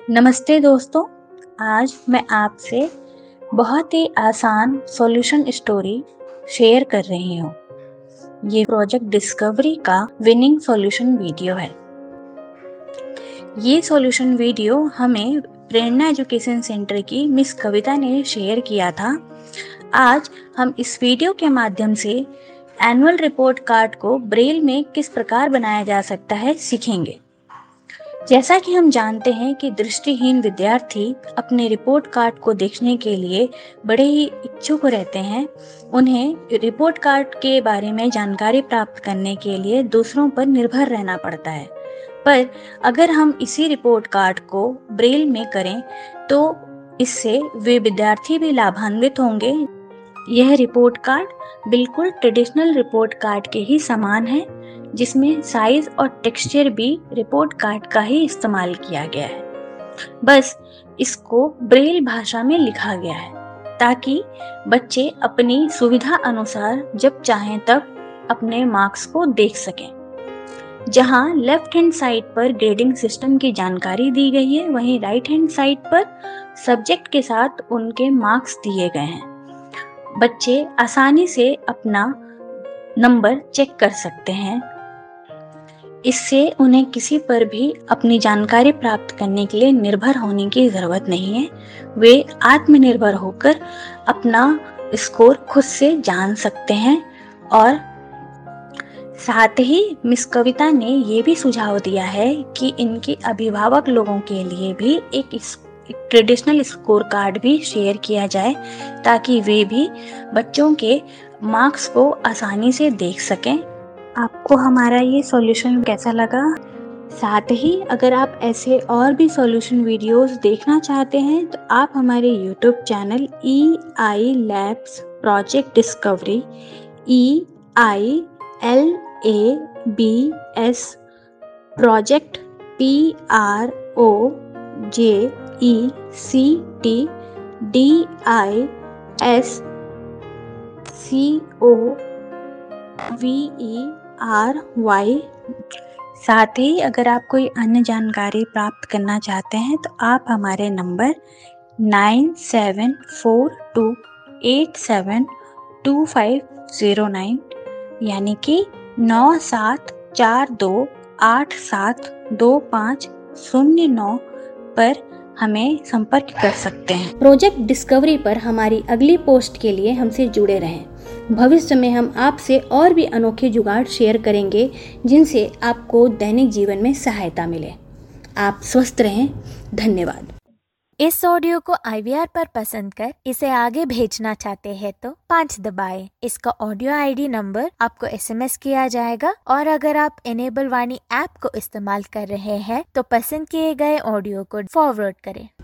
नमस्ते दोस्तों, आज मैं आपसे बहुत ही आसान सॉल्यूशन स्टोरी शेयर कर रही हूँ। ये प्रोजेक्ट डिस्कवरी का विनिंग सॉल्यूशन वीडियो है। ये सॉल्यूशन वीडियो हमें प्रेरणा एजुकेशन सेंटर की मिस कविता ने शेयर किया था। आज हम इस वीडियो के माध्यम से एनुअल रिपोर्ट कार्ड को ब्रेल में किस प्रकार बनाया जा सकता है सीखेंगे। जैसा कि हम जानते हैं कि दृष्टिहीन विद्यार्थी अपने रिपोर्ट कार्ड को देखने के लिए बड़े ही इच्छुक रहते हैं। उन्हें रिपोर्ट कार्ड के बारे में जानकारी प्राप्त करने के लिए दूसरों पर निर्भर रहना पड़ता है। पर अगर हम इसी रिपोर्ट कार्ड को ब्रेल में करें तो इससे वे विद्यार्थी भी लाभान्वित होंगे। यह रिपोर्ट कार्ड बिल्कुल ट्रेडिशनल रिपोर्ट कार्ड के ही समान है, जिसमें साइज और टेक्सचर भी रिपोर्ट कार्ड का ही इस्तेमाल किया गया है। बस इसको ब्रेल भाषा में लिखा गया है ताकि बच्चे अपनी सुविधा अनुसार जब चाहें तब अपने मार्क्स को देख सकें। जहां लेफ्ट हैंड साइड पर ग्रेडिंग सिस्टम की जानकारी दी गई है, वहीं राइट हैंड साइड पर सब्जेक्ट के साथ उनके मार्क्स दिए गए हैं। बच्चे आसानी से अपना नंबर चेक कर सकते हैं। इससे उन्हें किसी पर भी अपनी जानकारी प्राप्त करने के लिए निर्भर होने की जरूरत नहीं है। वे आत्मनिर्भर होकर अपना स्कोर खुद से जान सकते हैं। और साथ ही मिस कविता ने ये भी सुझाव दिया है कि इनके अभिभावक लोगों के लिए भी एक ट्रेडिशनल स्कोर कार्ड भी शेयर किया जाए ताकि वे भी बच्चों के मार्क्स को आसानी से देख सकें। आपको हमारा ये सॉल्यूशन कैसा लगा? साथ ही अगर आप ऐसे और भी सॉल्यूशन वीडियोस देखना चाहते हैं तो आप हमारे YouTube channel EI Labs Project Discovery EILABS Project PROJECTDISCOVERY। साथ ही अगर आप कोई अन्य जानकारी प्राप्त करना चाहते हैं तो आप हमारे नंबर 9742872509 यानी कि 9742872509 पर हमें संपर्क कर सकते हैं। प्रोजेक्ट डिस्कवरी पर हमारी अगली पोस्ट के लिए हमसे जुड़े रहें। भविष्य में हम आपसे और भी अनोखे जुगाड़ शेयर करेंगे जिनसे आपको दैनिक जीवन में सहायता मिले। आप स्वस्थ रहें। धन्यवाद। इस ऑडियो को IVR पर पसंद कर इसे आगे भेजना चाहते हैं तो 5 दबाएं। इसका ऑडियो ID नंबर आपको SMS किया जाएगा। और अगर आप इनेबल वाणी ऐप को इस्तेमाल कर रहे हैं तो पसंद किए गए ऑडियो को फॉरवर्ड करें।